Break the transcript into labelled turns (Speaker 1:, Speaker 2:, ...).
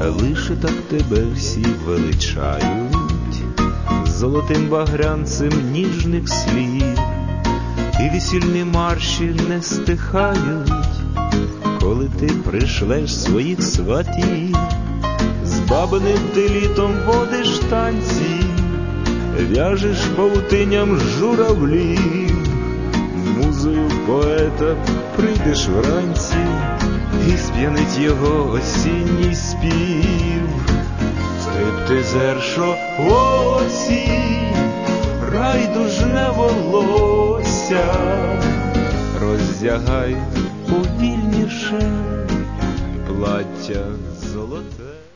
Speaker 1: лише так тебе всі величають, золотим багрянцем ніжних слів, і весільні марші не стихають, коли ти пришлеш своїх сватів. З бабиним ти літом водиш танці, в'яжеш павутинням журавлів, музою поета прийдеш вранці, і сп'янить його осінній спів. Стриптизершо осінь, райдужне волосся, роздягай повільніше плаття